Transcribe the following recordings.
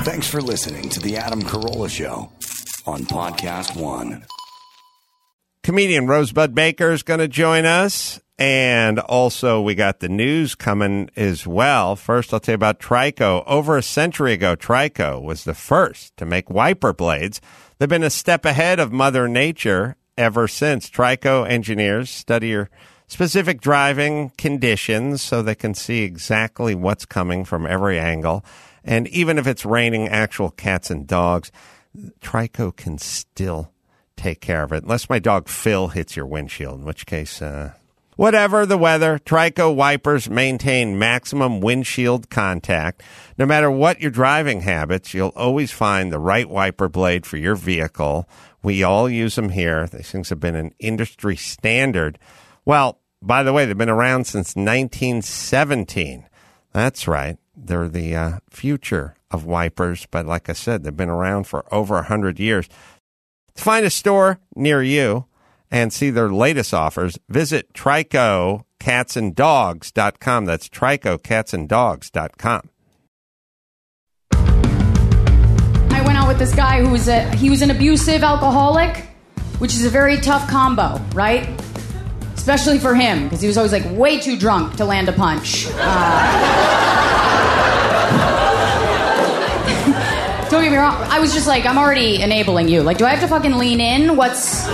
Thanks for listening to The Adam Carolla Show on Podcast One. Comedian Rosebud Baker is going to join us. And also, we got the news coming as well. First, I'll tell you about Trico. Over a century ago, Trico was the first to make wiper blades. They've been a step ahead of Mother Nature ever since. Trico engineers study your specific driving conditions so they can see exactly what's coming from every angle. And even if it's raining actual cats and dogs, Trico can still take care of it. Unless my dog Phil hits your windshield, in which case... Whatever the weather, Trico wipers maintain maximum windshield contact. No matter what your driving habits, you'll always find the right wiper blade for your vehicle. We all use them here. These things have been an industry standard. Well, by the way, they've been around since 1917. That's right. They're the future of wipers. But like I said, they've been around for over 100 years. To find a store near you and see their latest offers, visit TricoCatsAndDogs.com. That's TricoCatsAndDogs.com. I went out with this guy who was an abusive alcoholic, which is a very tough combo, right? Especially for him, because he was always like way too drunk to land a punch. Don't get me wrong. I was just like, I'm already enabling you. Like, do I have to fucking lean in? Let's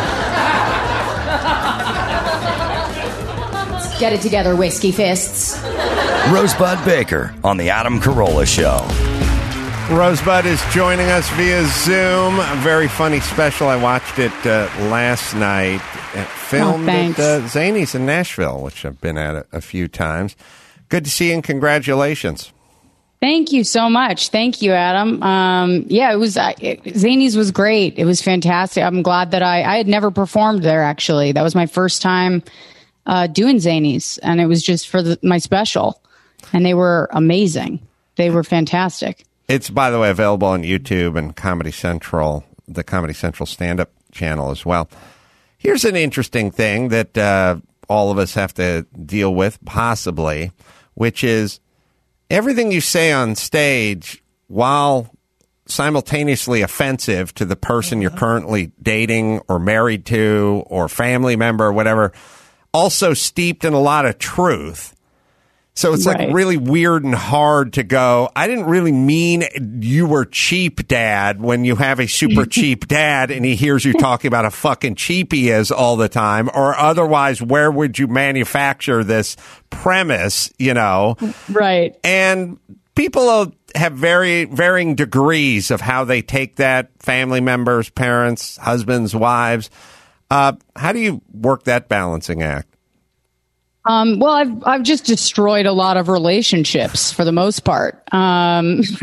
get it together, whiskey fists. Rosebud Baker on The Adam Carolla Show. Rosebud is joining us via Zoom. A very funny special. I watched it last night. Filmed at Zany's in Nashville, which I've been at a few times. Good to see you and congratulations. Thank you so much. Thank you, Adam. It was Zany's was great. It was fantastic. I'm glad that I had never performed there, actually. That was my first time doing Zany's, and it was just for my special. And they were amazing. They were fantastic. It's, by the way, available on YouTube and Comedy Central, the Comedy Central stand-up channel as well. Here's an interesting thing that all of us have to deal with, possibly, which is everything you say on stage, while simultaneously offensive to the person you're currently dating or married to or family member or whatever, also steeped in a lot of truth. So it's like really weird and hard to go, I didn't really mean you were cheap, Dad, when you have a super cheap dad and he hears you talking about how fucking cheap he is all the time, or otherwise, where would you manufacture this premise, you know? Right. And people have varying degrees of how they take that, family members, parents, husbands, wives. How do you work that balancing act? Well, I've just destroyed a lot of relationships for the most part. I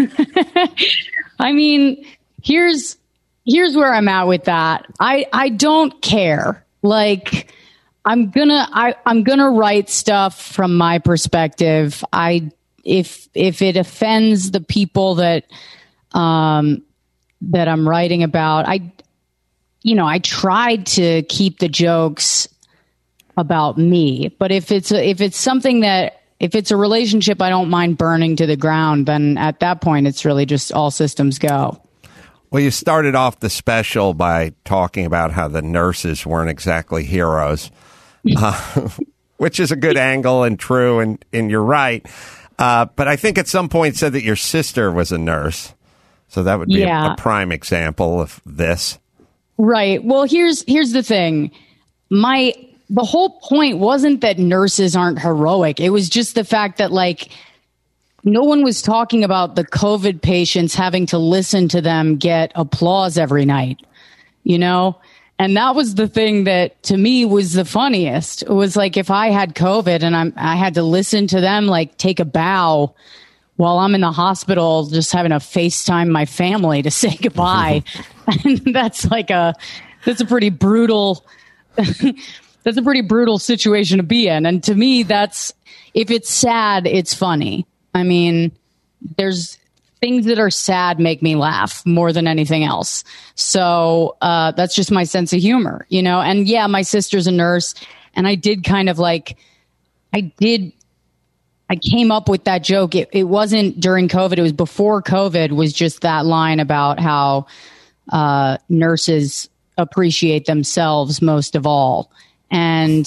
mean, here's where I'm at with that. I don't care. Like, I'm gonna write stuff from my perspective. If it offends the people that I'm writing about, I tried to keep the jokes about me, but if it's a relationship I don't mind burning to the ground, then at that point it's really just all systems go. Well, you started off the special by talking about how the nurses weren't exactly heroes, which is a good angle and true, and you're right. But I think at some point said that your sister was a nurse, so that would be a prime example of this. Right. Well, here's the thing. The whole point wasn't that nurses aren't heroic. It was just the fact that, like, no one was talking about the COVID patients having to listen to them get applause every night, you know? And that was the thing that, to me, was the funniest. It was like, if I had COVID and I had to listen to them, like, take a bow while I'm in the hospital just having to FaceTime my family to say goodbye. And that's a pretty brutal... That's a pretty brutal situation to be in. And to me, if it's sad, it's funny. I mean, there's things that are sad make me laugh more than anything else. So that's just my sense of humor, you know? And yeah, my sister's a nurse, and I did I came up with that joke. It wasn't during COVID. It was before COVID, was just that line about how nurses appreciate themselves most of all. And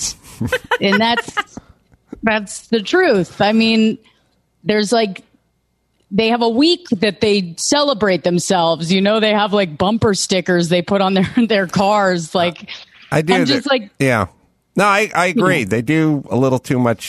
that's the truth. I mean, there's like, they have a week that they celebrate themselves. You know, they have like bumper stickers they put on their cars. Like, I do. I'm just like, yeah. No, I agree. Yeah. They do a little too much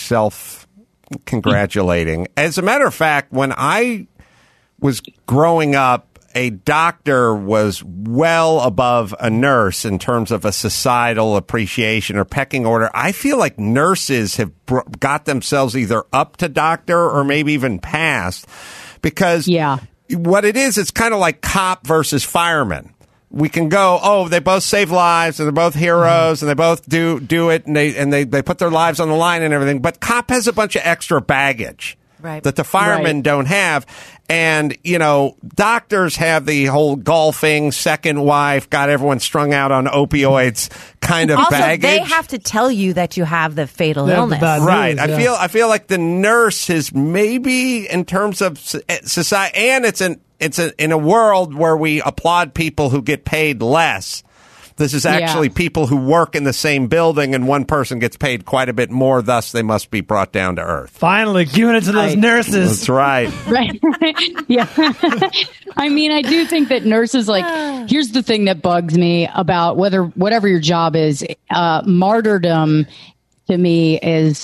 self-congratulating. As a matter of fact, when I was growing up, a doctor was well above a nurse in terms of a societal appreciation or pecking order. I feel like nurses have got themselves either up to doctor or maybe even past, because what it is, it's kind of like cop versus fireman. We can go, oh, they both save lives and they're both heroes and they both do it and they put their lives on the line and everything. But cop has a bunch of extra baggage that the firemen don't have. And, you know, doctors have the whole golfing, second wife, got everyone strung out on opioids kind of baggage. Also, they have to tell you that you have the fatal illness. Right. I feel like the nurse is maybe in terms of society, and it's in a world where we applaud people who get paid less. This is actually people who work in the same building, and one person gets paid quite a bit more, thus they must be brought down to earth. Finally, giving it to those nurses. That's right. Right. Yeah. I mean, I do think that nurses, like, here's the thing that bugs me about whatever your job is, martyrdom to me is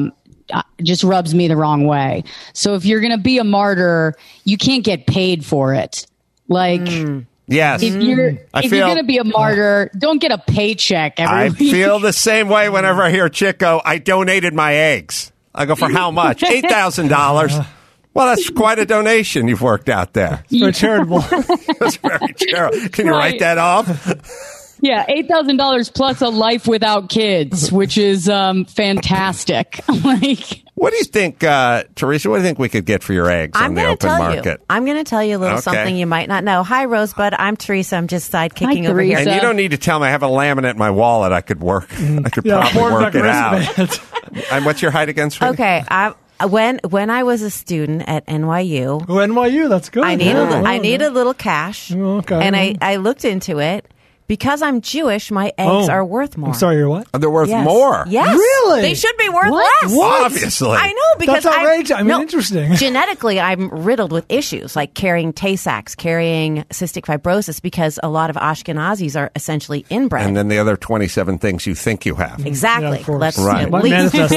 just rubs me the wrong way. So if you're going to be a martyr, you can't get paid for it. Like... Yes. If you're going to be a martyr, don't get a paycheck every week. I feel the same way whenever I hear Chico, I donated my eggs. I go, for how much? $8,000. Well, that's quite a donation you've worked out there. It's very charitable. That's very charitable. Can you write that off? Yeah, $8,000 plus a life without kids, which is fantastic. Like, what do you think, Teresa? What do you think we could get for your eggs on the open market? I'm going to tell you a little something you might not know. Hi, Rosebud. I'm Teresa. I'm just sidekicking over here. And you don't need to tell me. I have a laminate in my wallet. I could work. I could probably work it out. And what's your height again, Teresa? Okay. When I was a student at NYU. Oh, NYU, that's good. I needed a little cash. Okay. And I looked into it. Because I'm Jewish, my eggs are worth more. I'm sorry, you're what? They're worth more? Yes. Really? They should be worth less. What? Obviously. I know, because that's outrageous. Interesting. Genetically, I'm riddled with issues like carrying Tay-Sachs, carrying cystic fibrosis, because a lot Ashkenazis are essentially inbred. And then the other 27 things you think you have. Exactly. Yeah, Let's at least. I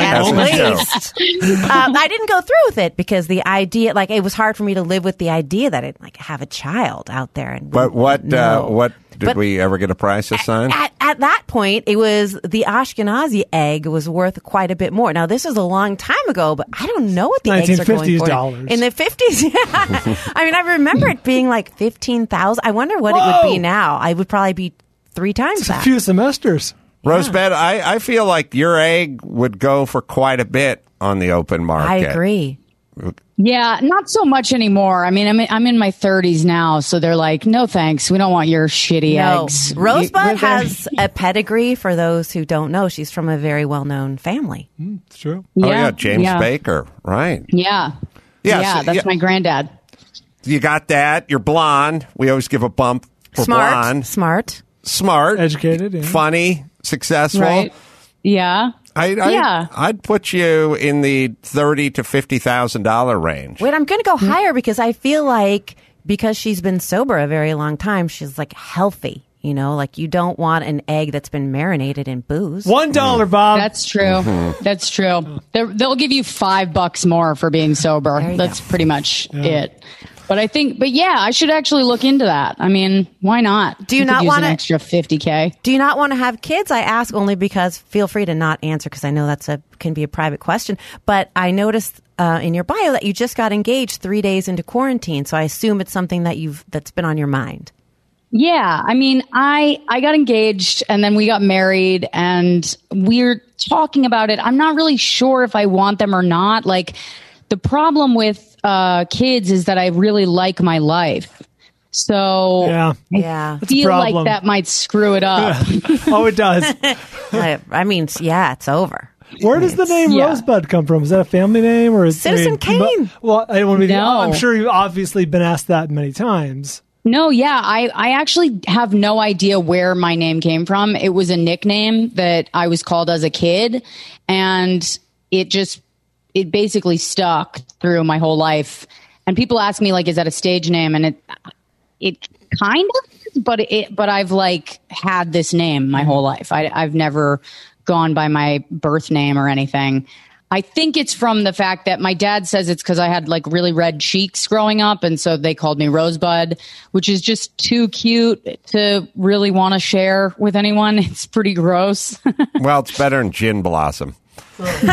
didn't go through with it because the idea, like, it was hard for me to live with the idea that I'd like have a child out there. And but what did we ever get a price assigned? At that point, it was the Ashkenazi egg was worth quite a bit more. Now, this is a long time ago, but I don't know what the eggs are going for. Dollars. In the 50s, yeah. I mean, I remember it being like $15,000. I wonder what it would be now. I would probably be 3 times that. A few semesters. Rosebud, I feel like your egg would go for quite a bit on the open market. I agree. Yeah, not so much anymore. I mean, I'm in my 30s now, so they're like, no thanks, we don't want your shitty eggs. Rosebud has a pedigree. For those who don't know, she's from a very well-known family. It's true. Yeah, James Baker, right? Yeah, that's my granddad. You got that. You're blonde. We always give a bump for blonde. Smart, educated, funny, successful. Right. Yeah. I'd put you in the $30,000 to $50,000 range. Wait, I'm going to go higher because I feel like because she's been sober a very long time, she's like healthy. You know, like you don't want an egg that's been marinated in booze. $1, Bob. That's true. Mm-hmm. That's true. They'll give you $5 more for being sober. That's pretty much it. But I should actually look into that. I mean, why not? Do you not want an extra $50K? Do you not want to have kids? I ask only because feel free to not answer because I know can be a private question. But I noticed in your bio that you just got engaged 3 days into quarantine, so I assume it's something that's been on your mind. Yeah, I mean, I got engaged and then we got married and we're talking about it. I'm not really sure if I want them or not. Like, the problem with kids is that I really like my life. So I feel like that might screw it up. Yeah. Oh, it does. I mean, it's over. Where does the name Rosebud come from? Is that a family name or is Citizen Kane? Well, I don't want to be. No. I'm sure you've obviously been asked that many times. No, yeah, I actually have no idea where my name came from. It was a nickname that I was called as a kid, and it basically stuck through my whole life. And people ask me, like, is that a stage name? And it kind of is, but I've like had this name my whole life. I've never gone by my birth name or anything. I think it's from the fact that my dad says it's because I had like really red cheeks growing up. And so they called me Rosebud, which is just too cute to really want to share with anyone. It's pretty gross. Well, it's better than Gin Blossom. To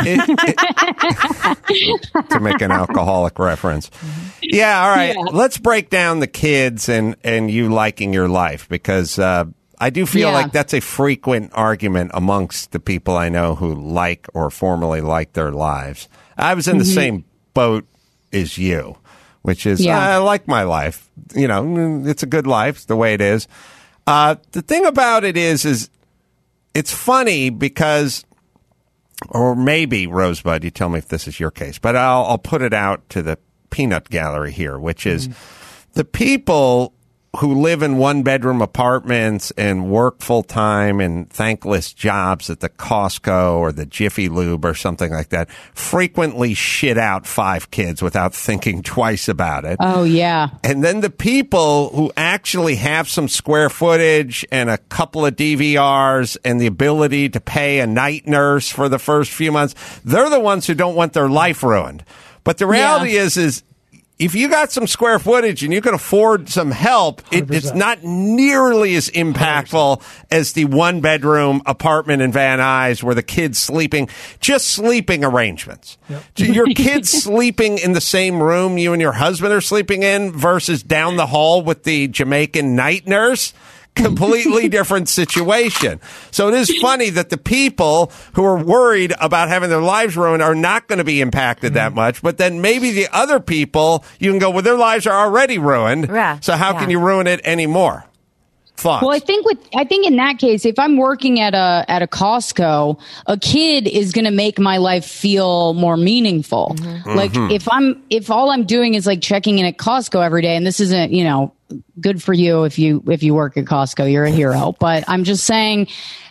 make an alcoholic reference. Yeah, all right. Yeah. Let's break down the kids and you liking your life, because I do feel like that's a frequent argument amongst the people I know who like or formerly like their lives. I was in the same boat as you, which is I like my life. You know, it's a good life, it's the way it is. The thing about it is it's funny because, or maybe, Rosebud, you tell me if this is your case, but I'll put it out to the peanut gallery here, which is the people who live in one-bedroom apartments and work full-time in thankless jobs at the Costco or the Jiffy Lube or something like that frequently shit out 5 kids without thinking twice about it. Oh, yeah. And then the people who actually have some square footage and a couple of DVRs and the ability to pay a night nurse for the first few months, they're the ones who don't want their life ruined. But the reality is if you got some square footage and you can afford some help, it's not nearly as impactful as the one-bedroom apartment in Van Nuys where the kids sleeping arrangements. Yep. Your kids sleeping in the same room you and your husband are sleeping in versus down the hall with the Jamaican night nurse. Completely different situation. So it is funny that the people who are worried about having their lives ruined are not going to be impacted that much. But then maybe the other people, you can go, well, their lives are already ruined. Yeah. So how can you ruin it anymore? Thoughts? Well, I think in that case, if I'm working at a Costco, a kid is going to make my life feel more meaningful. Like if all I'm doing is like checking in at Costco every day, and this isn't, you know, good for you if you work at Costco, you're a hero. But I'm just saying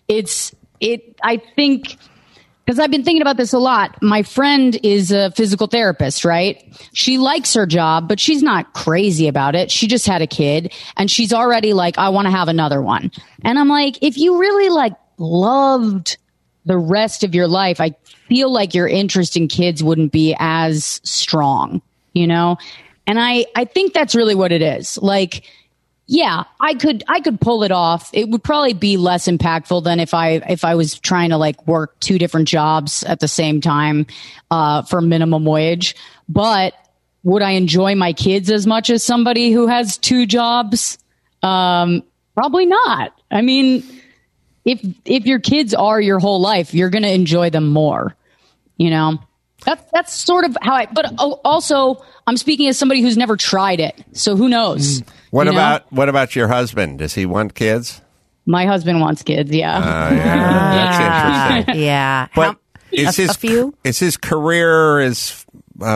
I think, because I've been thinking about this a lot. My friend is a physical therapist, right? She likes her job, but she's not crazy about it. She just had a kid and she's already like, I want to have another one. And I'm like, if you really like loved the rest of your life, I feel like your interest in kids wouldn't be as strong, you know? And I think that's really what it is. Like, yeah, I could pull it off. It would probably be less impactful than if I was trying to like work 2 different jobs at the same time for minimum wage. But would I enjoy my kids as much as somebody who has 2 jobs? Probably not. I mean, if your kids are your whole life, you're going to enjoy them more. You know, that's sort of how but also I'm speaking as somebody who's never tried it. So who knows? What about your husband? Does he want kids? My husband wants kids. Yeah. That's interesting. Yeah. But a few? Is his career is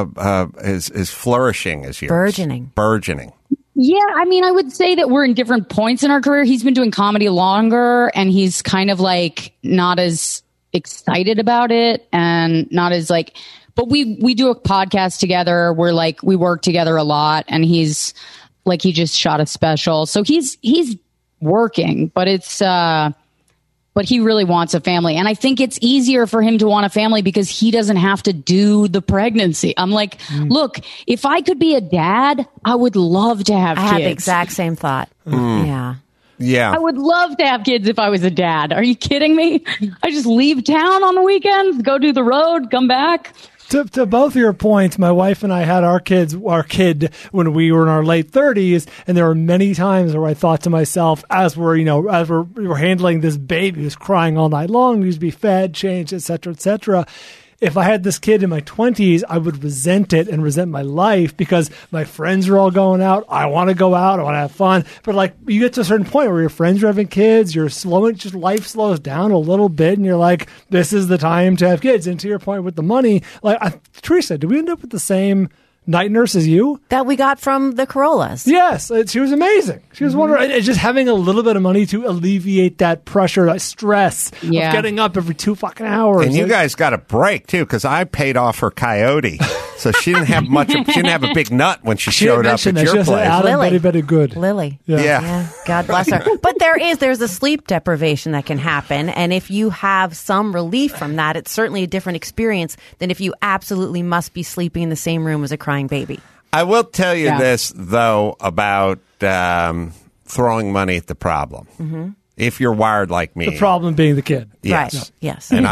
flourishing as yours? Burgeoning. Yeah, I mean, I would say that we're in different points in our career. He's been doing comedy longer, and he's kind of like not as excited about it, and not as like. But we do a podcast together. We're like we work together a lot, and he's like he just shot a special, so he's working, but it's. But he really wants a family. And I think it's easier for him to want a family because he doesn't have to do the pregnancy. I'm like, look, if I could be a dad, I would love to have kids. I had the exact same thought. Yeah. Yeah. I would love to have kids if I was a dad. Are you kidding me? I just leave town on the weekends, go do the road, come back. To both of your points, my wife and I had our kid when we were in our late 30s, and there were many times where I thought to myself, as we're handling this baby who's crying all night long, needs to be fed, changed, etc., if I had this kid in my 20s, I would resent it and resent my life because my friends are all going out. I want to go out. I want to have fun. But like you get to a certain point where your friends are having kids, you're slowing, just life slows down a little bit, and you're like, this is the time to have kids. And to your point with the money, like Teresa, did we end up with the same night nurse as you? That we got from the Corollas. Yes, she was amazing. She was wonderful. And just having a little bit of money to alleviate that pressure, that stress of getting up every 2 fucking hours. And you guys got a break too, because I paid off her coyote, so she didn't have much. She didn't have a big nut when she showed up at your place. Lily, very good. Lily, yeah. God bless her. But there's a sleep deprivation that can happen, and if you have some relief from that, it's certainly a different experience than if you absolutely must be sleeping in the same room as a crying baby. I will tell you this, though, about throwing money at the problem. Mm-hmm. If you're wired like me. The problem being the kid. Yes. Right. Yes. And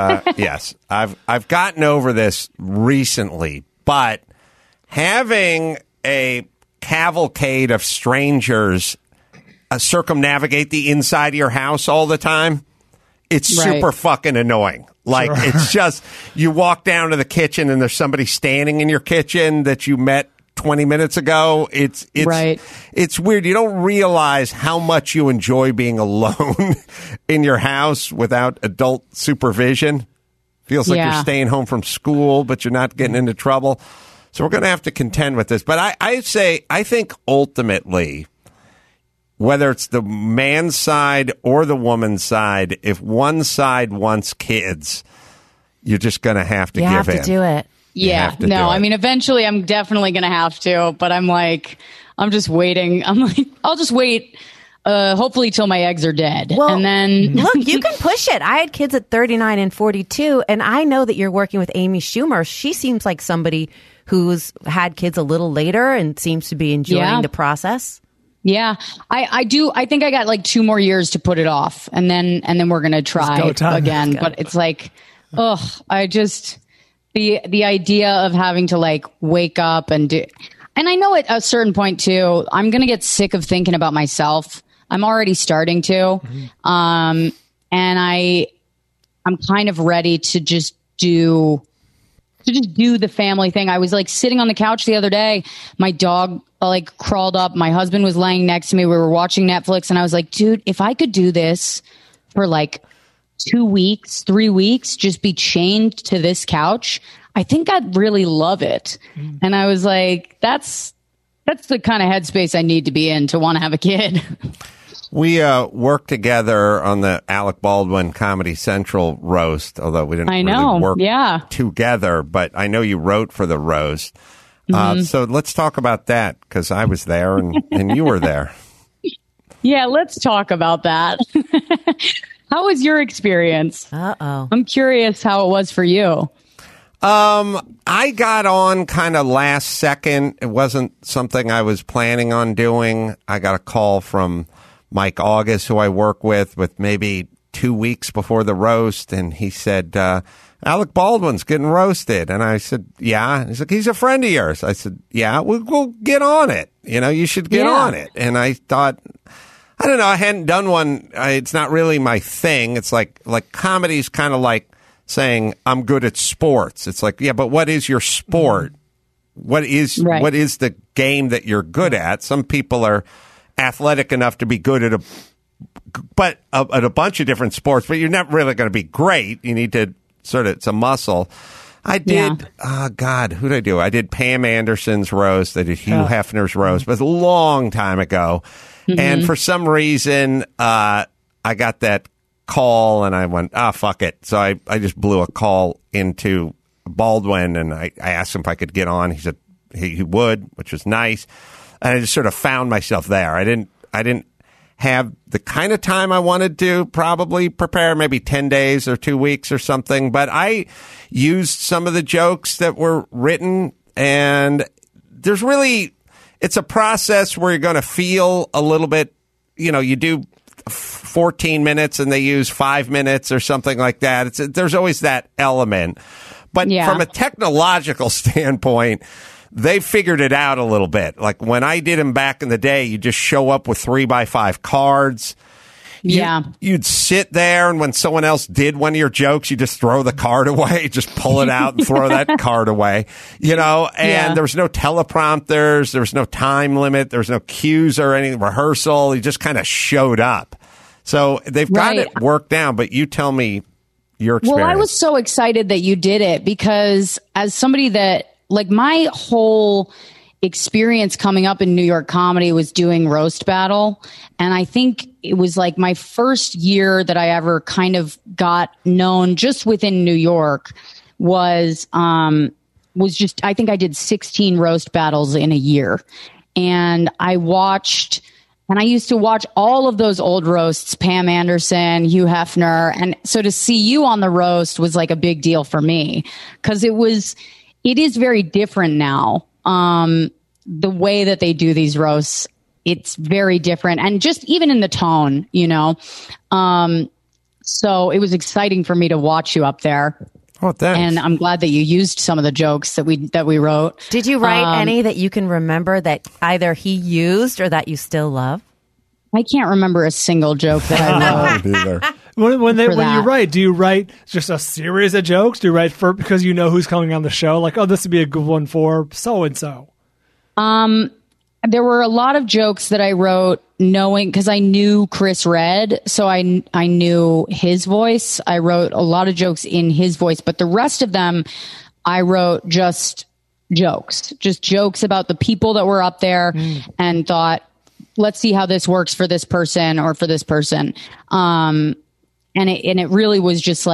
I've gotten over this recently, but having a cavalcade of strangers circumnavigate the inside of your house all the time, it's super fucking annoying. Like, it's just, you walk down to the kitchen and there's somebody standing in your kitchen that you met 20 minutes ago. It's weird. You don't realize how much you enjoy being alone in your house without adult supervision. Feels like you're staying home from school, but you're not getting into trouble. So we're going to have to contend with this. But I think ultimately, whether it's the man's side or the woman's side, if one side wants kids, you're just going to have to give in. You have to do it. Yeah. No, I mean, eventually I'm definitely going to have to, but I'm just waiting. I'm like, I'll just wait, hopefully till my eggs are dead. Well, and then look, you can push it. I had kids at 39 and 42, and I know that you're working with Amy Schumer. She seems like somebody who's had kids a little later and seems to be enjoying the process. Yeah, I do. I think I got like 2 more years to put it off, and then we're gonna try again. But it's like, I just the idea of having to like wake up and do. And I know at a certain point too, I'm gonna get sick of thinking about myself. I'm already starting to, and I'm kind of ready to just do the family thing. I was like sitting on the couch the other day. My dog like crawled up. My husband was laying next to me. We were watching Netflix, and I was like, dude, if I could do this for like 2 weeks, 3 weeks, just be chained to this couch, I think I'd really love it. And I was like, that's the kind of headspace I need to be in to want to have a kid. We worked together on the Alec Baldwin Comedy Central roast, although we didn't really work together, but I know you wrote for the roast. So let's talk about that, because I was there and you were there. Yeah, let's talk about that. How was your experience? I'm curious how it was for you. I got on kind of last second. It wasn't something I was planning on doing. I got a call from Mike August, who I work with maybe 2 weeks before the roast, and he said, Alec Baldwin's getting roasted. And I said, yeah. He's like, he's a friend of yours. I said, yeah, we'll get on it. You know, you should get on it. And I thought, I don't know, I hadn't done one. It's not really my thing. It's like comedy's kind of like saying I'm good at sports. It's like, yeah, but what is your sport? What is the game that you're good at? Some people are athletic enough to be good at a bunch of different sports, but you're not really going to be great. You need to it's a muscle. I did, who did I do? I did Pam Anderson's roast. I did Hugh Hefner's roast, but it was a long time ago. Mm-hmm. And for some reason, I got that call and I went, fuck it. So I just blew a call into Baldwin and I asked him if I could get on. He said he would, which was nice. And I just sort of found myself there. I didn't have the kind of time I wanted to probably prepare, maybe 10 days or 2 weeks or something. But I used some of the jokes that were written, and it's a process where you're going to feel a little bit, you do 14 minutes and they use 5 minutes or something like that. There's always that element. But from a technological standpoint, they figured it out a little bit. Like when I did them back in the day, you just show up with 3x5 cards. You'd sit there, and when someone else did one of your jokes, you just throw the card away, just pull it out and throw that card away, and there was no teleprompters, there was no time limit, there was no cues or any rehearsal. You just kind of showed up. So they've got it worked down, but you tell me your experience. Well, I was so excited that you did it because as somebody that, like, my whole experience coming up in New York comedy was doing Roast Battle. And I think it was like my first year that I ever kind of got known just within New York was just, I think I did 16 roast battles in a year. And I used to watch all of those old roasts, Pam Anderson, Hugh Hefner. And so to see you on the roast was like a big deal for me because it is very different now. The way that they do these roasts, it's very different. And just even in the tone, so it was exciting for me to watch you up there. Oh, thanks. And I'm glad that you used some of the jokes that we wrote. Did you write any that you can remember that either he used or that you still love? I can't remember a single joke that I wrote. Either. When you write, do you write just a series of jokes? Do you write because you know who's coming on the show? Like, oh, this would be a good one for so-and-so. There were a lot of jokes that I wrote knowing, because I knew Chris Redd, so I knew his voice. I wrote a lot of jokes in his voice, but the rest of them, I wrote just jokes about the people that were up there and thought, let's see how this works for this person or for this person. And it really was just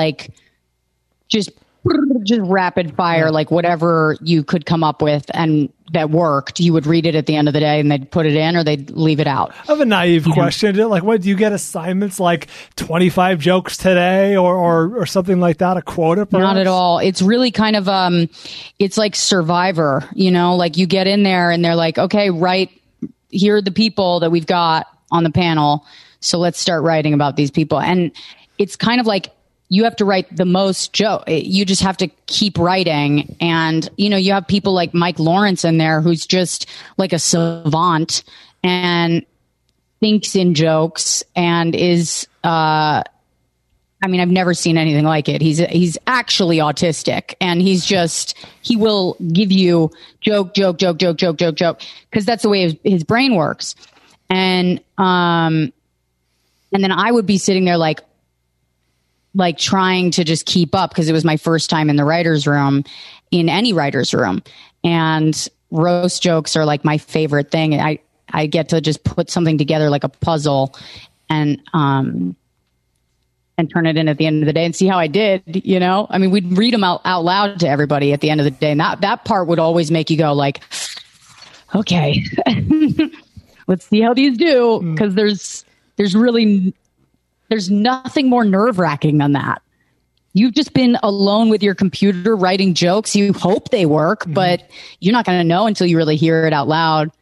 rapid fire, like whatever you could come up with and that worked, you would read it at the end of the day and they'd put it in or they'd leave it out. I have a naive question. Like, what do you get assignments like 25 jokes today or something like that? A quota? Perhaps? Not at all. It's really kind of, it's like Survivor, like you get in there and they're like, okay, here are the people that we've got on the panel. So let's start writing about these people. And it's kind of like, you have to write the most joke. You just have to keep writing. And, you have people like Mike Lawrence in there who's just like a savant and thinks in jokes and is, I've never seen anything like it. He's actually autistic and he will give you joke, because that's the way his brain works. And then I would be sitting there like trying to just keep up because it was my first time in the writer's room, in any writer's room. And roast jokes are like my favorite thing. I get to just put something together like a puzzle and turn it in at the end of the day and see how I did, we'd read them out loud to everybody at the end of the day. And that part would always make you go like, okay, let's see how these do. Cause there's nothing more nerve-wracking than that. You've just been alone with your computer writing jokes. You hope they work, but you're not going to know until you really hear it out loud.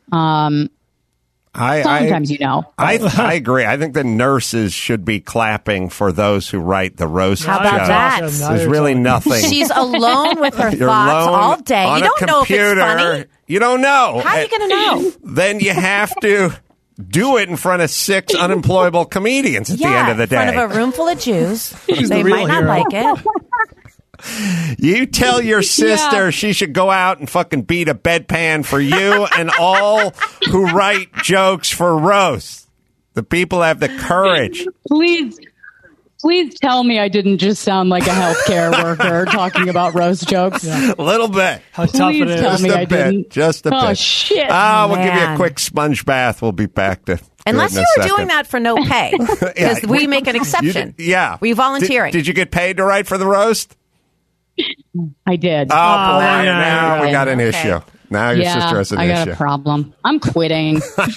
Sometimes I agree. I think the nurses should be clapping for those who write the roast How about jokes. that? There's really nothing. She's alone with her thoughts all day. You don't know if it's funny. You don't know. How are you going to know? Then you have to do it in front of 6 unemployable comedians at the end of the day. In front of a room full of Jews. They the might not hero. like it. You tell your sister she should go out and fucking beat a bedpan for you and all who write jokes for roasts. The people have the courage. Please tell me I didn't just sound like a healthcare worker talking about roast jokes. A little bit. How tough it is. Tell me I didn't. Just a bit. Oh, shit. We'll give you a Man. quick sponge bath. We'll be back to Unless do it you in were a doing second. that for no pay. Because we make an exception. Yeah. We volunteering. Did you get paid to write for the roast? I did. Oh, boy. yeah, Now we yeah. got an Okay. issue. Now your sister has an I got issue. a problem. I'm quitting.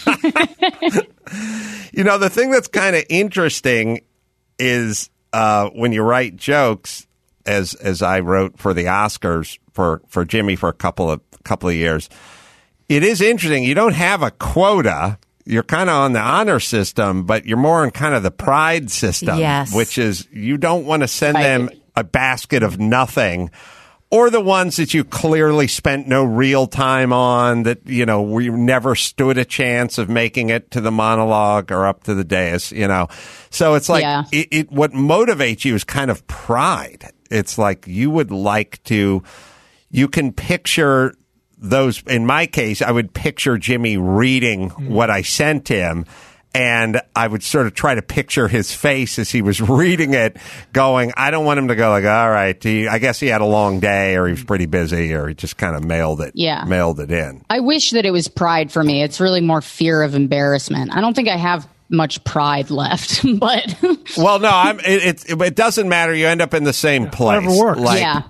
The thing that's kind of interesting is when you write jokes, as I wrote for the Oscars for Jimmy for a couple of years. It is interesting. You don't have a quota. You're kind of on the honor system, but you're more in kind of the pride system, Yes. which is you don't want to send them a basket of nothing Or the ones that you clearly spent no real time on, that, you know, we never stood a chance of making it to the monologue or up to the dais, you know. So it's like, what motivates you is kind of pride. It's like you would like to, you can picture those. In my case, I would picture Jimmy reading what I sent him. And I would sort of try to picture his face as he was reading it, going, I don't want him to go like, all right, I guess he had a long day, or he was pretty busy, or he just kind of mailed it in. I wish that it was pride for me. It's really more fear of embarrassment. I don't think I have much pride left, but well, no, it doesn't matter. You end up in the same place. Whatever works. Like,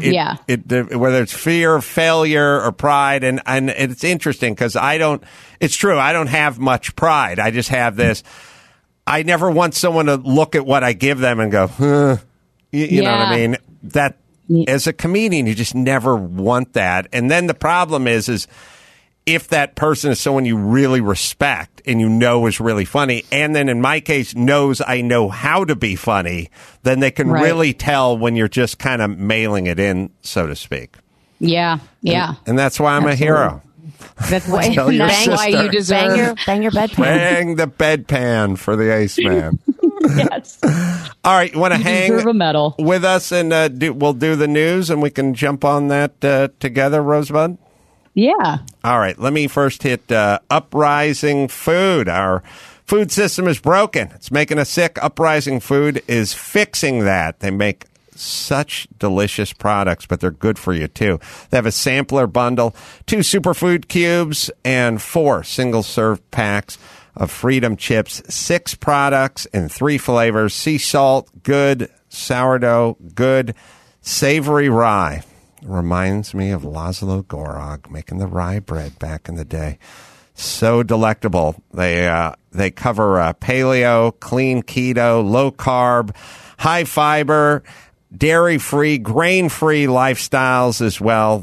whether it's fear of failure or pride, and it's interesting because it's true, I don't have much pride. I just have this. I never want someone to look at what I give them and go, you know what I mean? That as a comedian, you just never want that. And then the problem is if that person is someone you really respect and you know is really funny, and then in my case knows I know how to be funny, then they can really tell when you're just kind of mailing it in, so to speak. Yeah. And that's why I'm a hero. That's why you deserve. Bang your bedpan. Bang the bedpan for the Ace Man. Yes. All right, you want to hang deserve a medal with us, and we'll do the news, and we can jump on that together, Rosebud? Yeah. All right, let me first hit Uprising Food. Our food system is broken. It's making us sick. Uprising Food is fixing that. They make such delicious products, but they're good for you, too. They have a sampler bundle, 2 superfood cubes, and 4 single-serve packs of Freedom Chips, 6 products in 3 flavors: sea salt, good; sourdough, good; savory rye. Reminds me of Laszlo Gorog making the rye bread back in the day. So delectable. They cover paleo, clean keto, low carb, high fiber, dairy-free, grain-free lifestyles as well.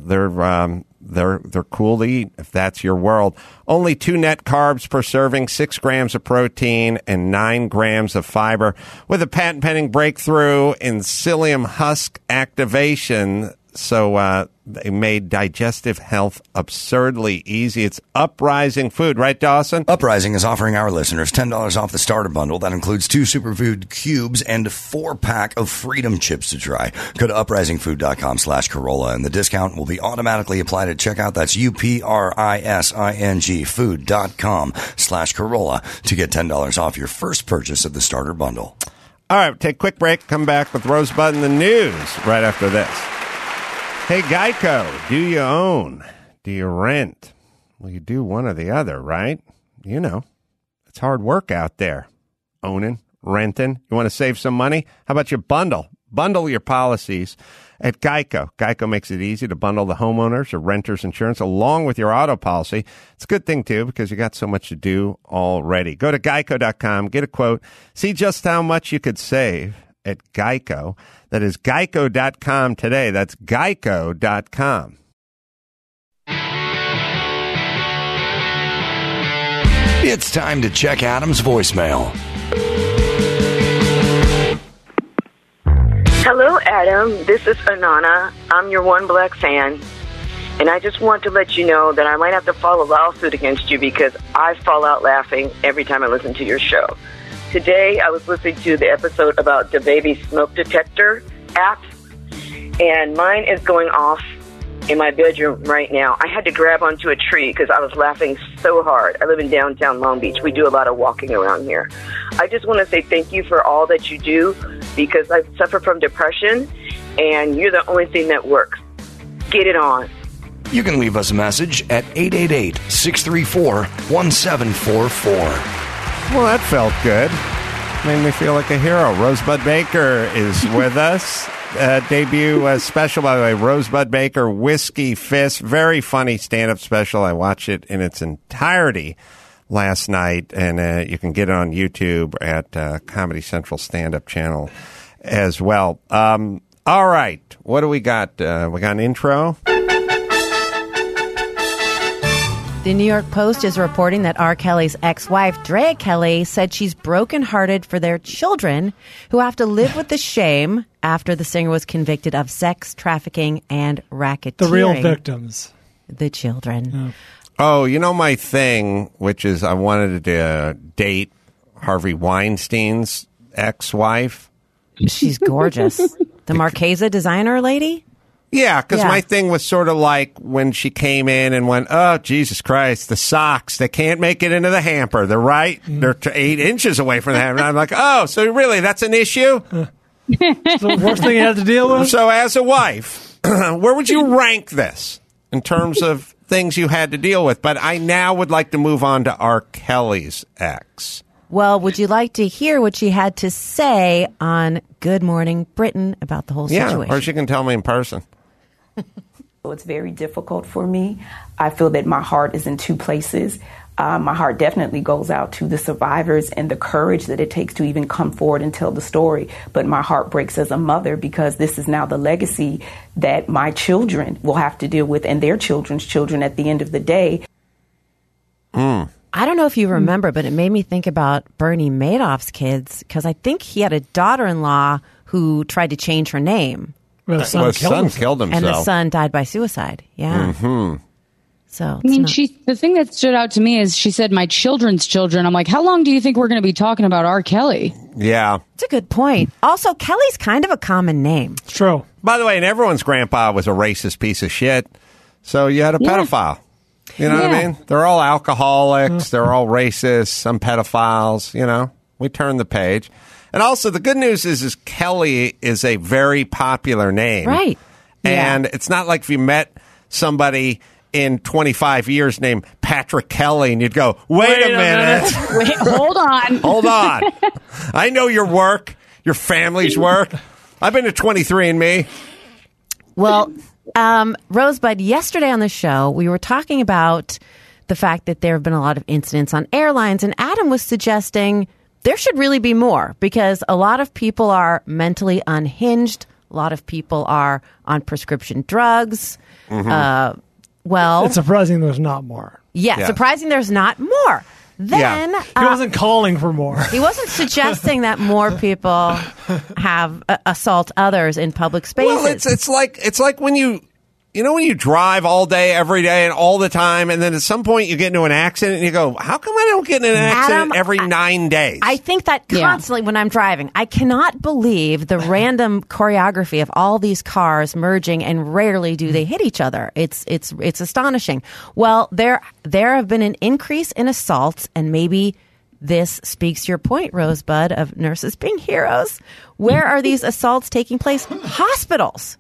They're cool to eat if that's your world. Only 2 net carbs per serving, 6 grams of protein, and 9 grams of fiber, with a patent-pending breakthrough in psyllium husk activation. So they made digestive health absurdly easy. It's Uprising Food, right, Dawson? Uprising is offering our listeners $10 off the starter bundle. That includes 2 superfood cubes and 4-pack of Freedom Chips to try. Go to uprisingfood.com/Carolla, and the discount will be automatically applied at checkout. That's UPRISING food.com/Carolla to get $10 off your first purchase of the starter bundle. All right, take a quick break. Come back with Rosebud and the news right after this. Hey, Geico, do you own? Do you rent? Well, you do one or the other, right? You know, it's hard work out there. Owning, renting. You want to save some money? How about you bundle? Bundle your policies at Geico. Geico makes it easy to bundle the homeowners or renters insurance along with your auto policy. It's a good thing, too, because you got so much to do already. Go to geico.com, get a quote, see just how much you could save at Geico. That is geico.com today. That's geico.com. It's time to check Adam's voicemail. Hello, Adam. This is Anana. I'm your one black fan. And I just want to let you know that I might have to file a lawsuit against you because I fall out laughing every time I listen to your show. Today, I was listening to the episode about the baby smoke detector app, and mine is going off in my bedroom right now. I had to grab onto a tree because I was laughing so hard. I live in downtown Long Beach. We do a lot of walking around here. I just want to say thank you for all that you do because I suffer from depression, and you're the only thing that works. Get it on. You can leave us a message at 888-634-1744. Well, that felt good. Made me feel like a hero. Rosebud Baker is with us. Debut special, by the way, Rosebud Baker, Whiskey Fist. Very funny stand-up special. I watched it in its entirety last night, and you can get it on YouTube at Comedy Central stand-up channel as well. All right. What do we got? We got an intro? The New York Post is reporting that R. Kelly's ex-wife, Drea Kelly, said she's brokenhearted for their children who have to live with the shame after the singer was convicted of sex trafficking and racketeering. The real victims. The children. Yeah. Oh, you know my thing, which is I wanted to date Harvey Weinstein's ex-wife. She's gorgeous. The Marchesa designer lady? Yeah, because my thing was sort of like when she came in and went, oh, Jesus Christ, the socks, they can't make it into the hamper. They're right. They're 8 inches away from the hamper. And I'm like, oh, so really, that's an issue? The worst thing you had to deal with? So as a wife, where would you rank this in terms of things you had to deal with? But I now would like to move on to R. Kelly's ex. Well, would you like to hear what she had to say on Good Morning Britain about the whole situation? Yeah, or she can tell me in person. So it's very difficult for me. I feel that my heart is in two places. My heart definitely goes out to the survivors and the courage that it takes to even come forward and tell the story. But my heart breaks as a mother because this is now the legacy that my children will have to deal with and their children's children at the end of the day. I don't know if you remember, but it made me think about Bernie Madoff's kids because I think he had a daughter-in-law who tried to change her name. Well, the son killed himself. And the son died by suicide. Yeah. Mm-hmm. So, I mean, the thing that stood out to me is she said, my children's children. I'm like, how long do you think we're going to be talking about R. Kelly? Yeah. it's a good point. Also, Kelly's kind of a common name. It's true. By the way, and everyone's grandpa was a racist piece of shit. So you had a pedophile. You know what I mean? They're all alcoholics. They're all racist. Some pedophiles. You know, we turn the page. And also, the good news is Kelly is a very popular name. Right. And it's not like if you met somebody in 25 years named Patrick Kelly and you'd go, wait a minute. Wait, hold on. Hold on. I know your work, your family's work. I've been to 23andMe. Well, Rosebud, yesterday on the show, we were talking about the fact that there have been a lot of incidents on airlines, and Adam was suggesting there should really be more because a lot of people are mentally unhinged. A lot of people are on prescription drugs. Mm-hmm. It's surprising there's not more. Yeah, surprising there's not more. Then he wasn't calling for more. He wasn't suggesting that more people have assault others in public spaces. Well, it's like when when you drive all day, every day, and all the time, and then at some point you get into an accident and you go, how come I don't get in an accident every 9 days? I think that constantly when I'm driving. I cannot believe the random choreography of all these cars merging, and rarely do they hit each other. It's astonishing. Well, there have been an increase in assaults, and maybe this speaks to your point, Rosebud, of nurses being heroes. Where are these assaults taking place? Hospitals.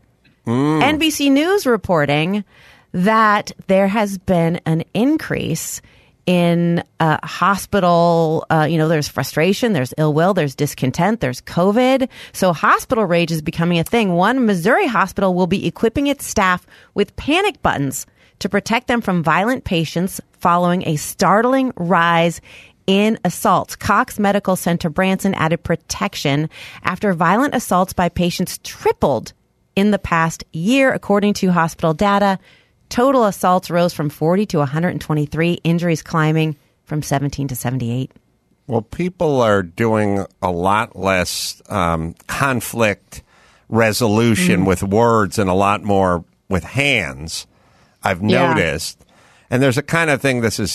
NBC News reporting that there has been an increase in hospital, there's frustration, there's ill will, there's discontent, there's COVID. So hospital rage is becoming a thing. One Missouri hospital will be equipping its staff with panic buttons to protect them from violent patients following a startling rise in assaults. Cox Medical Center Branson added protection after violent assaults by patients tripled in the past year, according to hospital data. Total assaults rose from 40 to 123, injuries climbing from 17 to 78. Well, people are doing a lot less conflict resolution with words and a lot more with hands, I've noticed. And there's a kind of thing, this is,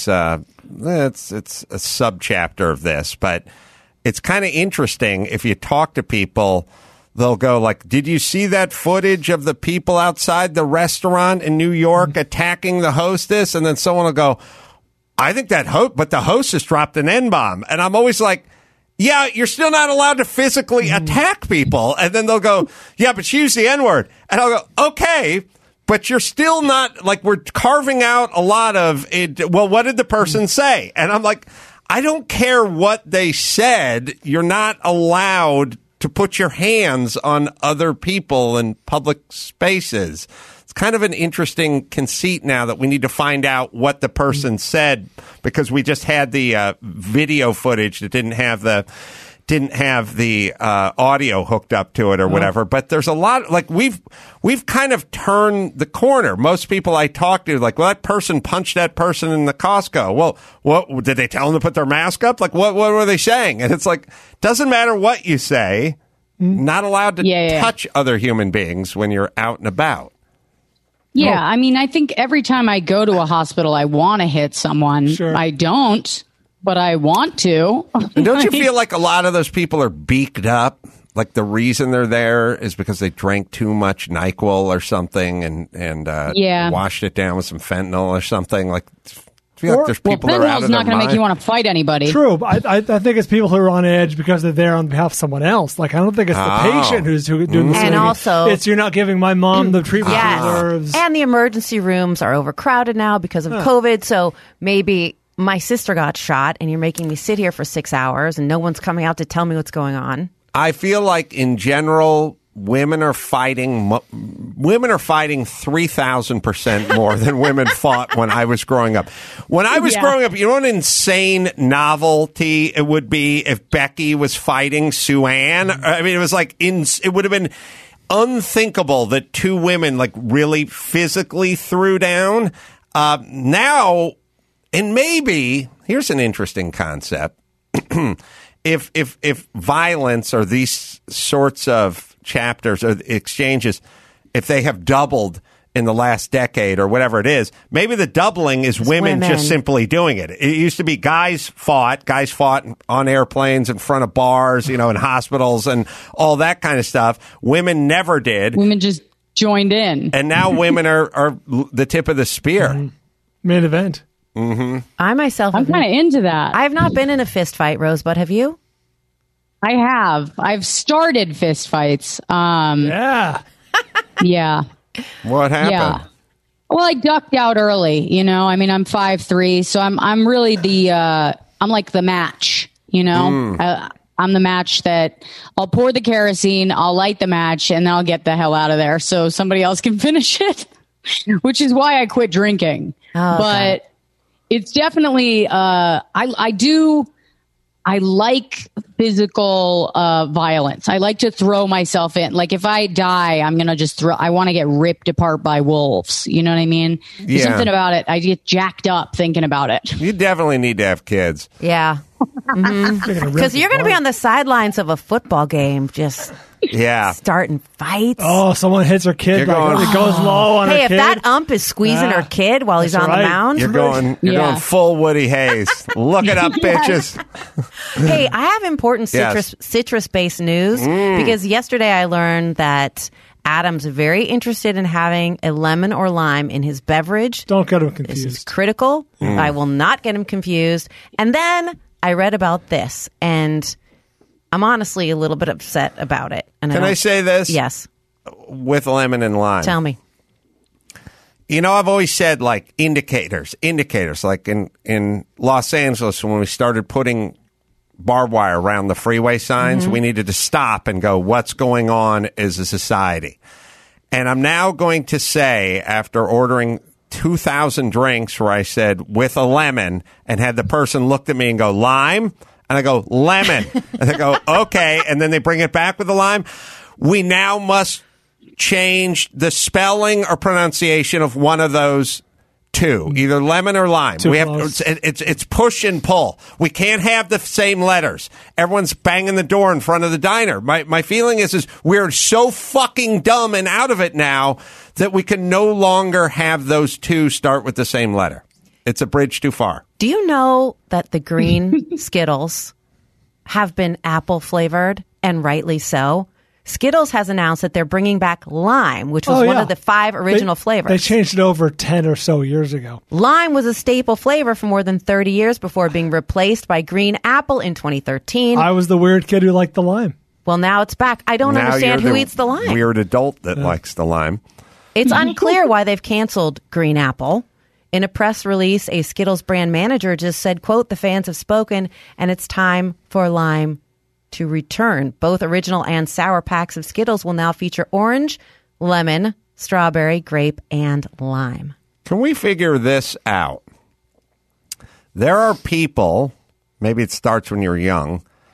it's a subchapter of this, but it's kind of interesting if you talk to people. They'll go like, did you see that footage of the people outside the restaurant in New York attacking the hostess? And then someone will go, I think but the hostess dropped an N-bomb. And I'm always like, yeah, you're still not allowed to physically attack people. And then they'll go, yeah, but she used the N-word. And I'll go, okay, but you're still not, like, we're carving out a lot of it. Well, what did the person say? And I'm like, I don't care what they said. You're not allowed to put your hands on other people in public spaces. It's kind of an interesting conceit now that we need to find out what the person said because we just had the video footage that didn't have the didn't have the audio hooked up to it or whatever. But there's a lot, like we've kind of turned the corner. Most people I talk to, like, well, that person punched that person in the Costco. Well, what did they tell them to put their mask up? Like, what were they saying? And it's like, doesn't matter what you say. Not allowed to touch other human beings when you're out and about. Yeah, I mean, I think every time I go to a hospital, I want to hit someone. Sure. I don't, but I want to. And don't you feel like a lot of those people are beaked up? Like the reason they're there is because they drank too much NyQuil or something and washed it down with some fentanyl or something. Like, I feel like there's people that are out of their not going to make you want to fight anybody. True, but I think it's people who are on edge because they're there on behalf of someone else. Like, I don't think it's the patient who's doing the same. And also, it's you're not giving my mom the treatment she deserves. And the emergency rooms are overcrowded now because of COVID. So maybe my sister got shot, and you're making me sit here for 6 hours, and no one's coming out to tell me what's going on. I feel like in general, women are fighting 3,000% more than women fought when I was growing up. When I was growing up, you know what an insane novelty it would be if Becky was fighting Sue Ann? I mean, it was like it would have been unthinkable that two women like really physically threw down. Now, and maybe here's an interesting concept. If violence or these sorts of chapters or exchanges, if they have doubled in the last decade or whatever it is, maybe the doubling is women just simply doing it. It used to be guys fought on airplanes in front of bars, in hospitals and all that kind of stuff. Women never did. Women just joined in. And now women are the tip of the spear. Mm-hmm. Main event. Mm-hmm. I'm kind of into that. I have not been in a fist fight, Rosebud. Have you? I have. I've started fist fights. Yeah. Yeah. What happened? Yeah. Well, I ducked out early. I mean, I'm 5'3", so I'm really I'm like the match. I'm the match that I'll pour the kerosene, I'll light the match, and then I'll get the hell out of there so somebody else can finish it. Which is why I quit drinking. Oh, okay. But it's definitely I like physical violence. I like to throw myself in. Like if I die, I'm going to I want to get ripped apart by wolves. You know what I mean? There's something about it. I get jacked up thinking about it. You definitely need to have kids. Yeah. Because you're going to be on the sidelines of a football game just starting fights. Oh, someone hits her kid. It goes low on her kid. Hey, if that ump is squeezing her kid while he's on the mound. You're going full Woody Hayes. Look it up, bitches. Hey, I have important citrus-based news because yesterday I learned that Adam's very interested in having a lemon or lime in his beverage. Don't get him confused. This is critical. I will not get him confused. And then I read about this, and I'm honestly a little bit upset about it. And Can I say this? Yes. With lemon and lime. Tell me. I've always said, like, indicators. Like in Los Angeles, when we started putting barbed wire around the freeway signs, we needed to stop and go, what's going on as a society? And I'm now going to say, after ordering 2,000 drinks where I said, with a lemon, and had the person look at me and go, lime? And I go, lemon. And they go, okay. And then they bring it back with a lime. We now must change the spelling or pronunciation of one of those two, either lemon or lime. It's push and pull. We can't have the same letters. Everyone's banging the door in front of the diner. My feeling is we're so fucking dumb and out of it now that we can no longer have those two start with the same letter. It's a bridge too far. Do you know that the green Skittles have been apple flavored, and rightly so? Skittles has announced that they're bringing back lime, which was one of the 5 original flavors. They changed it over 10 or so years ago. Lime was a staple flavor for more than 30 years before being replaced by green apple in 2013. I was the weird kid who liked the lime. Well, now it's back. I don't understand who eats the lime. Weird adult that likes the lime. It's unclear why they've canceled green apple. In a press release, a Skittles brand manager just said, quote, the fans have spoken and it's time for lime to return. Both original and sour packs of Skittles will now feature orange, lemon, strawberry, grape, and lime. Can we figure this out? There are people, maybe it starts when you're young,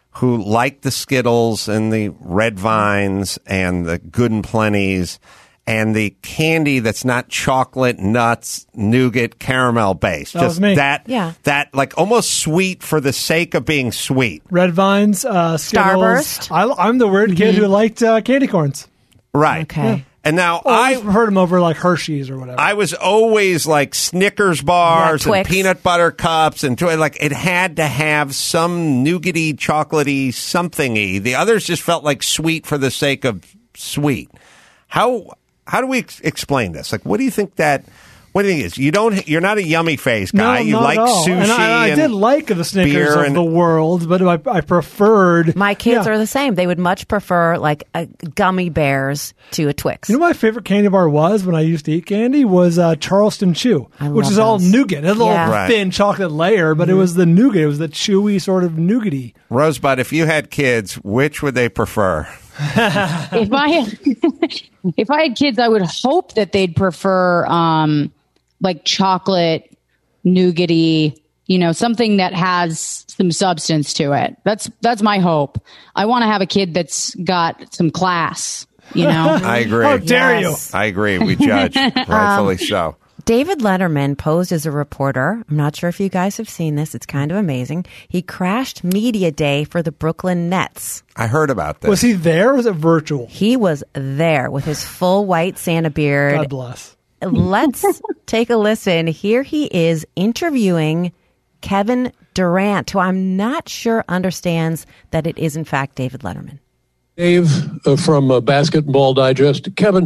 who like the Skittles and the Red Vines and the Good and Plenties and the candy that's not chocolate, nuts, nougat, caramel based. That was me. That like almost sweet for the sake of being sweet. Red Vines, Skittles. Starburst. I'm the weird kid who liked candy corns. Right. Okay. Yeah. And now I heard them over like Hershey's or whatever. I was always like Snickers bars Yeah, and Twix. peanut butter cups and like it had to have some nougaty, chocolatey, somethingy. The others just felt like sweet for the sake of sweet. How do we explain this? Like, what do you think that? What do you think is? You're not a yummy face guy. No, you not like at all. sushi. And I did like the Snickers beer of and- the world, but I preferred. My kids Yeah. are the same. They would much prefer like gummy bears to a Twix. You know what my favorite candy bar was when I used to eat candy was Charleston Chew, which love is all those. nougat. It had a little Yeah. Right. thin chocolate layer, but it was the nougat. It was the chewy sort of nougaty. Rosebud, if you had kids, which would they prefer? If I had kids, I would hope that they'd prefer like chocolate nougaty, something that has some substance to it. That's my hope. I want to have a kid that's got some class. I agree. How dare Yes. I agree. We judge, rightfully so. David Letterman posed as a reporter. I'm not sure if you guys have seen this. It's kind of amazing. He crashed media day for the Brooklyn Nets. I heard about this. Was he there or was it virtual? He was there with his full white Santa beard. God bless. Let's take a listen. Here he is interviewing Kevin Durant, who I'm not sure understands that it is, in fact, David Letterman. Dave from Basketball Digest. Kevin,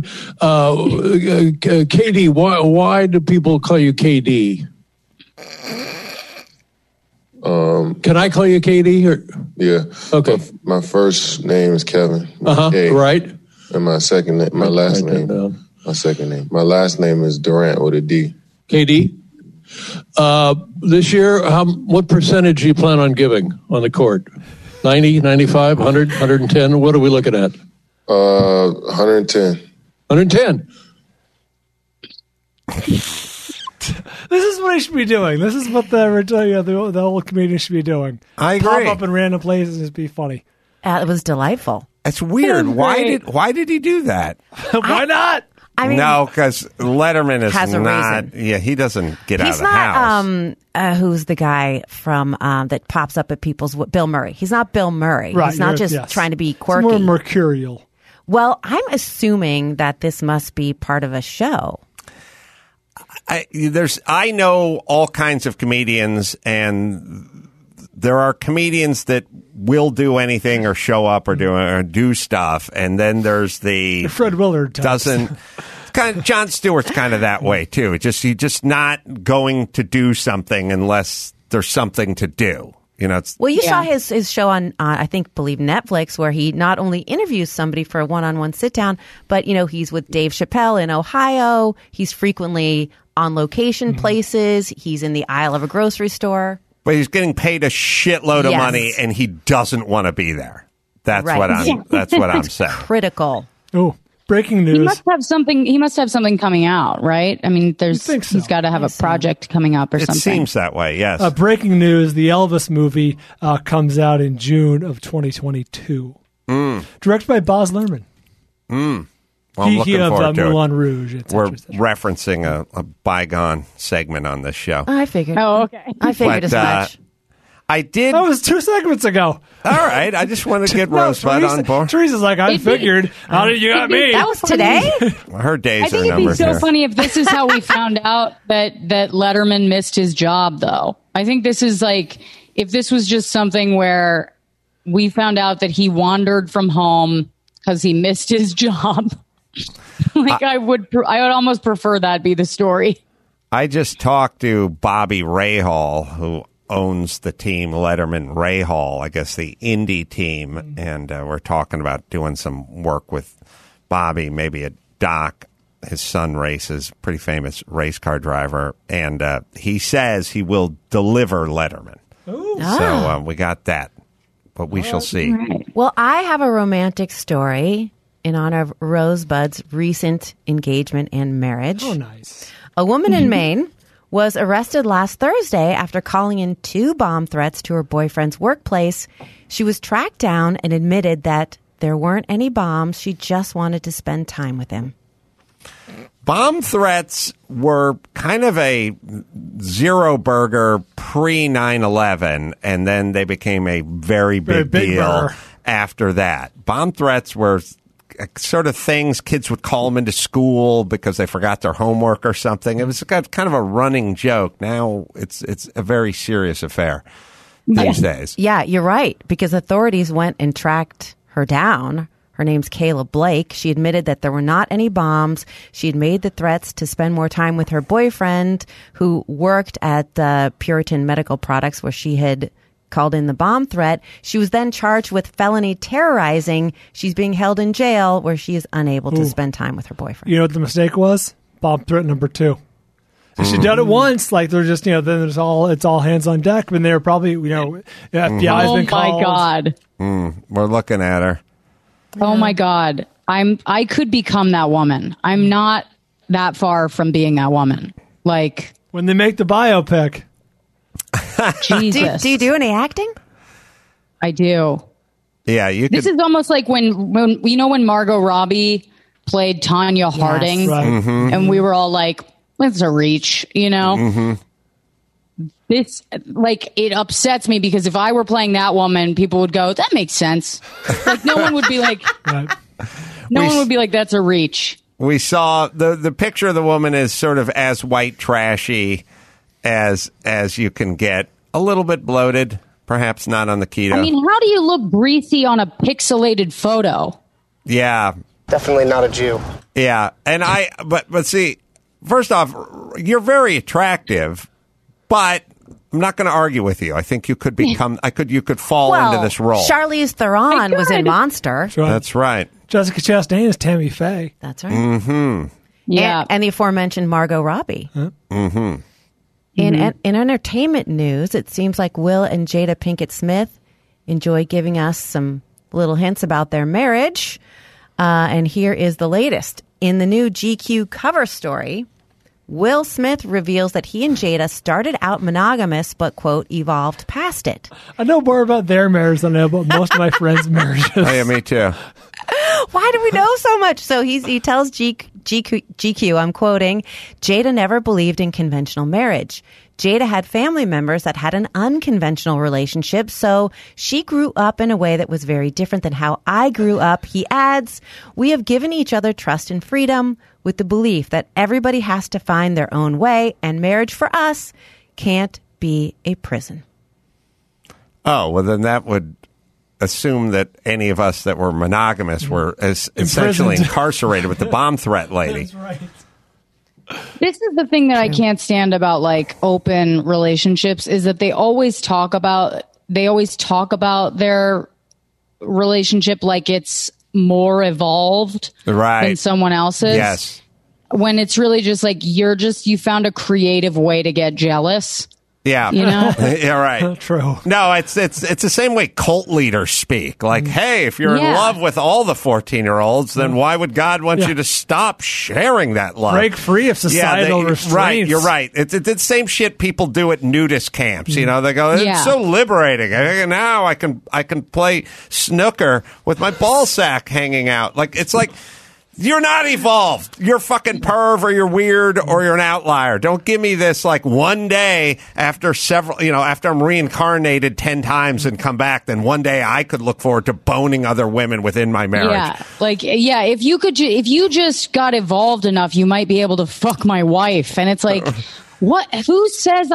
KD, why do people call you KD? Can I call you KD? Or? Yeah. Okay. My first name is Kevin. K. Right. And my second name, my last Write that name, down. my second name. My last name is Durant with a D. KD. This year, what percentage do you plan on giving on the court? 90, 95, 100, 110? What are we looking at? 110. 110. This is what he should be doing. This is what the whole comedian should be doing. I agree. Pop up in random places and just be funny. It was delightful. It's weird. Great. Why did he do that? Why not? I mean, No, because Letterman is Has a not. reason. Yeah, he doesn't get out he's of the house. not. Who's the guy from that pops up at people's? Bill Murray. He's not Bill Murray. Right, He's not just yes. trying to be It's quirky. more mercurial. Well, I'm assuming that this must be part of a show. I know all kinds of comedians, and there are comedians that will do anything or show up or do stuff, and then there's the Fred Willard types. doesn't. Kind of, Jon Stewart's kind of that way too. He's just not going to do something unless there's something to do. It's Well, you saw his show on, I believe Netflix, where he not only interviews somebody for a one-on-one sit-down, but, he's with Dave Chappelle in Ohio. He's frequently on location places. He's in the aisle of a grocery store. but he's getting paid a shitload of Yes. money, and he doesn't want to be there. That's Right. what I'm. That's what I'm saying. Critical. Oh, breaking He news. must have something. He must have something coming out, right? I mean, think so. he's got to have a project coming up or It something. seems that way. Yes. Breaking news: the Elvis movie comes out in June of 2022. Directed by Baz Luhrmann. Well, I'm looking of forward to it. Moulin Rouge. et We're cetera, et cetera. referencing a bygone segment on this show. I figured. Oh, okay. I figured But, as much. I did. That was 2 segments ago. All right. I just wanted to get No, Rosebud on board. Teresa's like, I figured. How did you got me? That was today? Her days I are think it'd be numbered so here. funny if this is how we found out that Letterman missed his job, though. I think this is like, if this was just something where we found out that he wandered from home because he missed his job. I would almost prefer that be the story. I just talked to Bobby Rahal, who owns the team Letterman Rahal, I guess the indie team, and we're talking about doing some work with Bobby, maybe a Doc. His son races, pretty famous race car driver, and he says he will deliver Letterman. So we got that, but we shall see. Well, I have a romantic story in honor of Rosebud's recent engagement and marriage. Oh, nice. A woman in Maine was arrested last Thursday after calling in 2 bomb threats to her boyfriend's workplace. She was tracked down and admitted that there weren't any bombs. She just wanted to spend time with him. Bomb threats were kind of a zero burger pre 9/11, and then they became a very big deal after that. Bomb threats were sort of things kids would call them into school because they forgot their homework or something. It was kind of a running joke. Now it's a very serious affair these days. Yeah, you're right, because authorities went and tracked her down. Her name's Kayla Blake. She admitted that there were not any bombs. She had made the threats to spend more time with her boyfriend, who worked at Puritan Medical Products, where she had called in the bomb threat. She was then charged with felony terrorizing. She's being held in jail where she is unable to spend time with her boyfriend. You know what the mistake was? Bomb threat number 2. So she did it once, like they're just, then it's all hands on deck. And they were probably, FBI's been called. Oh my God. We're looking at her. Oh my God. I could become that woman. I'm not that far from being that woman. Like, when they make the biopic. Jesus. Do you do any acting? I do. Yeah, you could. This is almost like when Margot Robbie played Tanya Harding, Yes, right. and we were all like, "That's a reach," This, it upsets me because if I were playing that woman, people would go, "That makes sense." Like, no one would be like, Right. one would be like, "That's a reach." We saw the picture of the woman is sort of as white trashy as you can get. A little bit bloated, perhaps not on the keto. I mean, how do you look greasy on a pixelated photo? Yeah. Definitely not a Jew. Yeah. And but see, first off, you're very attractive, but I'm not going to argue with you. I think you could become, you could fall into this role. Charlize Theron was in Monster. That's right. Jessica Chastain is Tammy Faye. That's right. Mm-hmm. Yeah. And the aforementioned Margot Robbie. Mm-hmm. In entertainment news, it seems like Will and Jada Pinkett Smith enjoy giving us some little hints about their marriage. And here is the latest. In the new GQ cover story, Will Smith reveals that he and Jada started out monogamous, but, quote, evolved past it. I know more about their marriage than I know about most of my friends' marriages. Oh, yeah, me too. Why do we know so much? So he tells GQ, I'm quoting, Jada never believed in conventional marriage. Jada had family members that had an unconventional relationship, so she grew up in a way that was very different than how I grew up. He adds, we have given each other trust and freedom with the belief that everybody has to find their own way, and marriage for us can't be a prison. Oh, well, then that would assume that any of us that were monogamous were essentially incarcerated with the bomb threat lady. That's right. This is the thing that I can't stand about open relationships is that they always talk about their relationship like it's more evolved than someone else's. Yes. When it's really just you found a creative way to get jealous. Yeah. Yeah, right. True. No, it's the same way cult leaders speak. Like, hey, if you're in love with all the 14-year-olds, then why would God want you to stop sharing that love? Break free of societal restraints. Right, you're right. It's the same shit people do at nudist camps. They go, it's so liberating. Now I can play snooker with my ball sack hanging out. You're not evolved. You're fucking perv, or you're weird, or you're an outlier. Don't give me this one day after after I'm reincarnated 10 times and come back, then one day I could look forward to boning other women within my marriage. Yeah. If you just got evolved enough, you might be able to fuck my wife. And it's what? Who says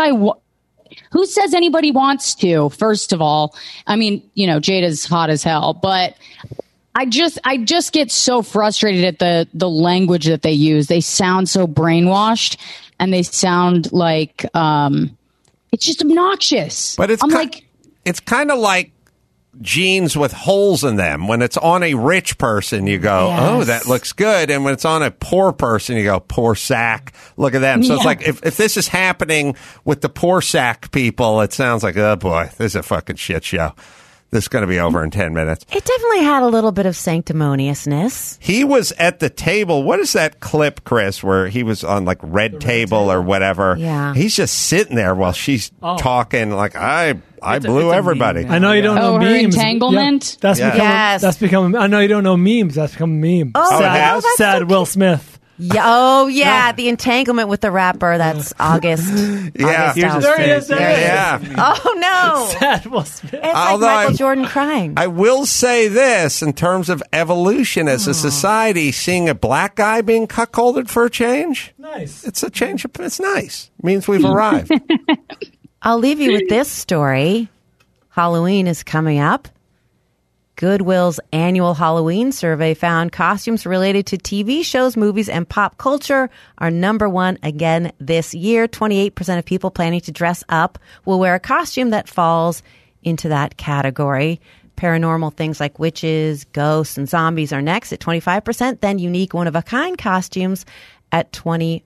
anybody wants to? First of all, I mean, Jada's hot as hell, but I just get so frustrated at the language that they use. They sound so brainwashed, and they sound like it's just obnoxious. But it's kind of like jeans with holes in them. When it's on a rich person, you go, oh, that looks good. And when it's on a poor person, you go, poor sack. Look at them. So it's like if this is happening with the poor sack people, it sounds like, oh boy, this is a fucking shit show. This is going to be over in 10 minutes. It definitely had a little bit of sanctimoniousness. He was at the table. What is that clip, Chris, where he was on like red table or whatever? Yeah. He's just sitting there while she's talking like, I blew everybody. I know you don't know her memes. entanglement? Yeah, that's become. I know you don't know memes. That's become a meme. Oh, sad, that's sad Will Smith. Yeah, the entanglement with the rapper. That's August. Yeah. August There he is. Yeah. Oh, no. Sad Will Smith. It's like Michael Jordan crying. I will say this in terms of evolution as a society, seeing a black guy being cuckolded for a change. Nice. It's a change. It's nice. It means we've arrived. I'll leave you with this story. Halloween is coming up. Goodwill's annual Halloween survey found costumes related to TV shows, movies, and pop culture are number one again this year. 28% of people planning to dress up will wear a costume that falls into that category. Paranormal things like witches, ghosts, and zombies are next at 25%. Then unique one-of-a-kind costumes at 24%.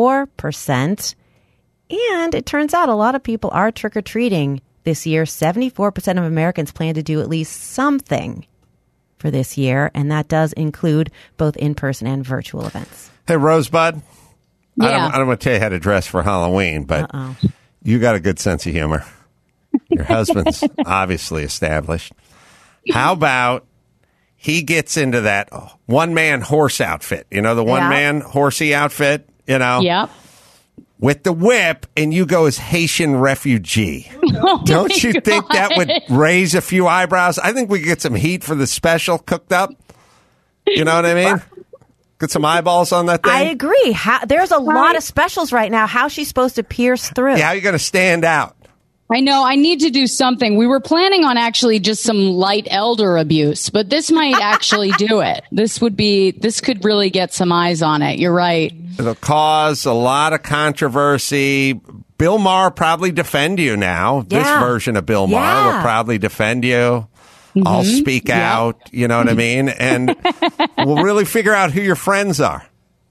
And it turns out a lot of people are trick-or-treating this year. 74% of Americans plan to do at least something for this year, and that does include both in-person and virtual events. Hey, Rosebud. Yeah. I don't want to tell you how to dress for Halloween, but you got a good sense of humor. Your husband's obviously established. How about he gets into that one-man horse outfit? You know, the one-man horsey outfit, you know? Yep. With the whip, and you go as Haitian refugee. Don't you think that would raise a few eyebrows? I think we could get some heat for the special cooked up. You know what I mean? Get some eyeballs on that thing. I agree. There's a lot of specials right now. How's she supposed to pierce through? Yeah, how are you going to stand out? I know. I need to do something. We were planning on actually just some light elder abuse, but this might actually do it. This could really get some eyes on it. You're right. It'll cause a lot of controversy. Bill Maher probably defend you now. This version of Bill Maher will probably defend you. I'll speak out. You know what I mean? And we'll really figure out who your friends are.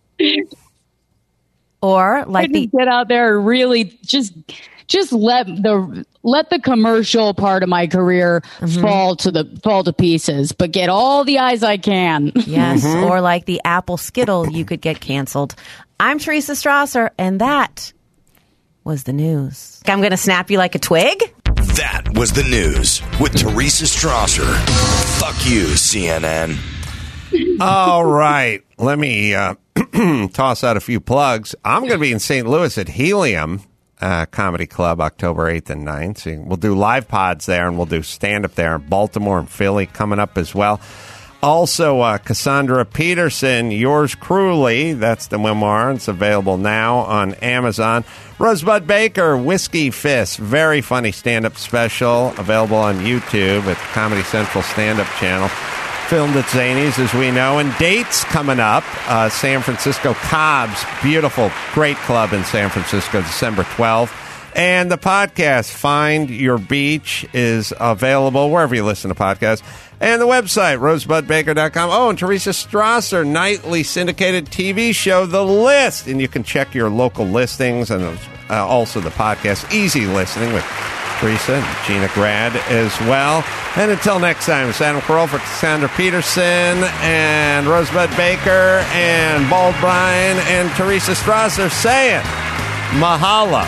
Or like get out there and really just let the commercial part of my career fall to pieces, but get all the eyes I can. Yes, or like the Apple Skittle, you could get canceled. I'm Teresa Strasser, and that was the news. I'm going to snap you like a twig. That was the news with Teresa Strasser. Fuck you, CNN. All right. Let me toss out a few plugs. I'm going to be in St. Louis at Helium Comedy Club October 8th and 9th. So we'll do live pods there, and we'll do stand-up there in Baltimore and Philly coming up as well. Also, Cassandra Peterson, Yours Cruelly. That's the memoir. It's available now on Amazon. Rosebud Baker, Whiskey Fist. Very funny stand-up special. Available on YouTube at Comedy Central stand-up channel. Filmed at Zanies, as we know. And dates coming up. San Francisco Cobb's. Beautiful, great club in San Francisco, December 12th. And the podcast, Find Your Beach, is available wherever you listen to podcasts. And the website, rosebudbaker.com. Oh, and Teresa Strasser, nightly syndicated TV show, The List. And you can check your local listings and also the podcast, Easy Listening with Teresa and Gina Grad as well. And until next time, it's Adam Carolla for Cassandra Peterson and Rosebud Baker and Bald Bryan and Teresa Strasser saying mahalo.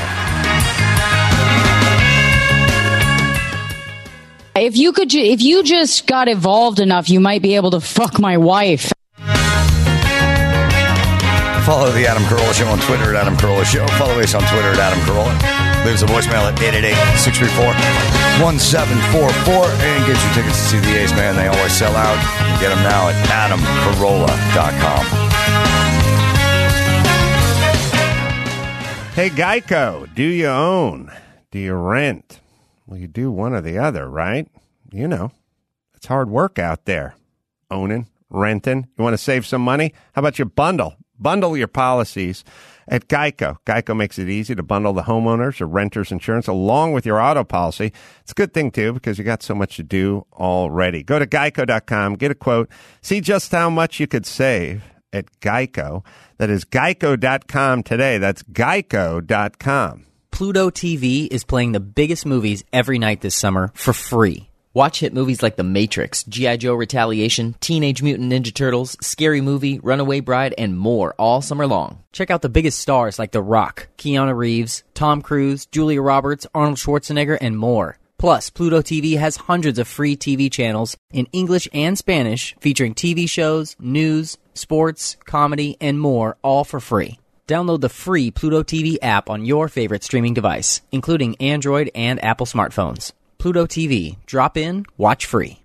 If you just got evolved enough, you might be able to fuck my wife. Follow the Adam Carolla Show on Twitter at Adam Carolla Show. Follow us on Twitter at Adam Carolla. Leave us a voicemail at 888-634-1744 and get your tickets to see the Ace Man. They always sell out. You get them now at AdamCarolla.com. Hey, Geico, do you own? Do you rent? Well, you do one or the other, right? You know, it's hard work out there. Owning, renting. You want to save some money? How about you bundle? Bundle your policies at Geico. Geico makes it easy to bundle the homeowners or renters insurance along with your auto policy. It's a good thing, too, because you got so much to do already. Go to geico.com, get a quote, see just how much you could save at Geico. That is geico.com today. That's geico.com. Pluto TV is playing the biggest movies every night this summer for free. Watch hit movies like The Matrix, G.I. Joe Retaliation, Teenage Mutant Ninja Turtles, Scary Movie, Runaway Bride, and more all summer long. Check out the biggest stars like The Rock, Keanu Reeves, Tom Cruise, Julia Roberts, Arnold Schwarzenegger, and more. Plus, Pluto TV has hundreds of free TV channels in English and Spanish featuring TV shows, news, sports, comedy, and more, all for free. Download the free Pluto TV app on your favorite streaming device, including Android and Apple smartphones. Pluto TV. Drop in, watch free.